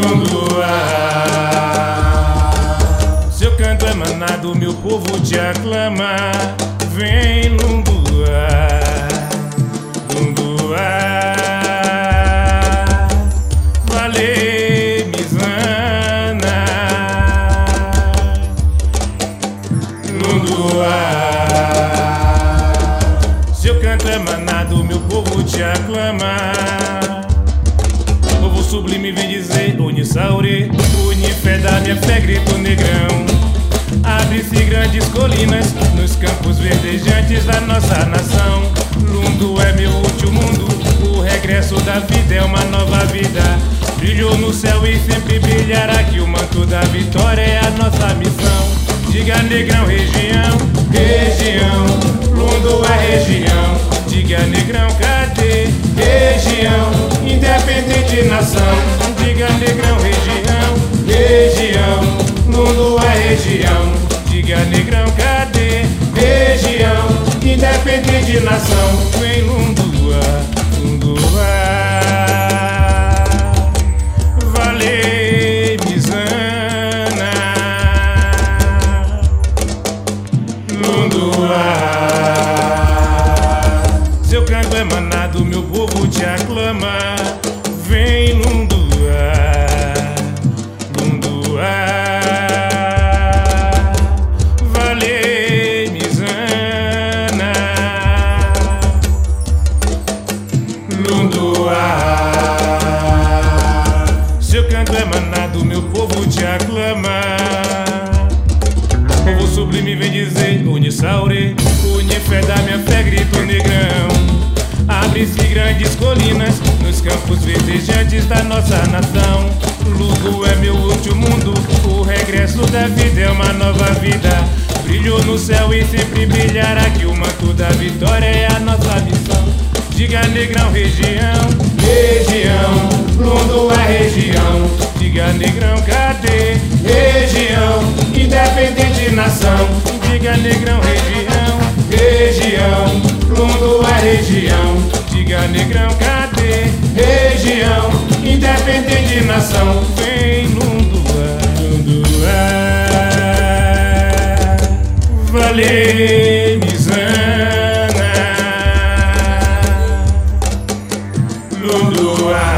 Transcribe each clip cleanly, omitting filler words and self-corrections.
Lunduá. Seu canto é manado, meu povo te aclama. Vem Lunduá, Lunduá. Vale Mizana, Lunduá. Seu canto é manado, meu povo te aclama. Povo sublime vem dizer Unissaure, une fé da minha fé, grito negrão. Abre-se grandes colinas nos campos verdejantes da nossa nação. Lundu é meu último mundo, o regresso da vida é uma nova vida. Brilhou no céu e sempre brilhará, que o manto da vitória é a nossa missão. Diga negrão, região, região, Lundu é região. Diga negrão, cadê? Região, independente nação. Diga negrão, região, região, Lundu é região. Diga negrão, cadê? Região, independente nação. Vem Lunduá, Lunduá. Vale Mizana, Lunduá. Seu canto é manado, meu povo te aclama. Vem Lunduá, Lunduá. Vale Mizana, Lunduá. Seu canto é manado, meu povo te aclama. Povo sublime vem dizer Unissaure, une fé da minha fé, grito negrão. Abre-se grandes colinas nos campos verdejantes da nossa nação. Lundu é meu último mundo, o regresso da vida é uma nova vida. Brilhou no céu e sempre brilhará, que o manto da vitória é a nossa missão. Diga negrão, região, região, Lundu é região. Diga negrão, cadê? Região, independente nação. Diga negrão, região, região, Lundu é região. Diga negrão, cadê? Região, independente nação. Vem Lunduá, Lunduá. Vale Mizana, Lunduá.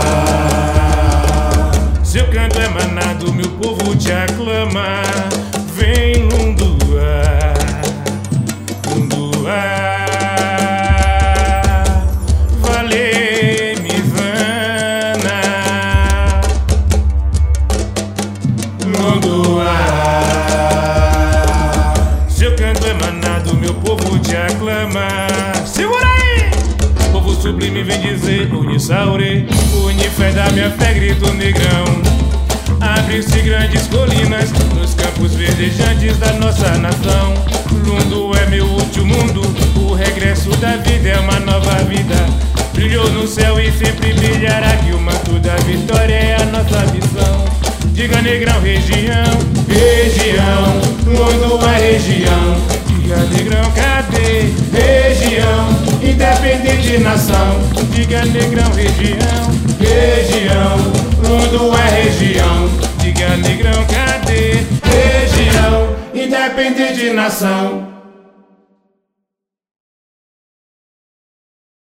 Seu canto é manado, meu povo te aclama. Vem Lunduá, Lunduá. Vale Mizana, Lunduá. Seu canto é manado, meu povo te aclama. Segura aí! Povo sublime vem dizer Unissaure, une fé da minha fé, grito negrão. Abre-se grandes colinas nos campos verdejantes da nossa nação. Lundu é meu último mundo, o regresso da vida é uma nova vida. Brilhou no céu e sempre brilhará, que o manto da vitória é a nossa missão. Diga negrão, região, região, Lundu é região. Diga negrão, cadê? Região, independente nação. Diga negrão, região, região, Lundu é região. Diga negrão, cadê? Região, independente nação.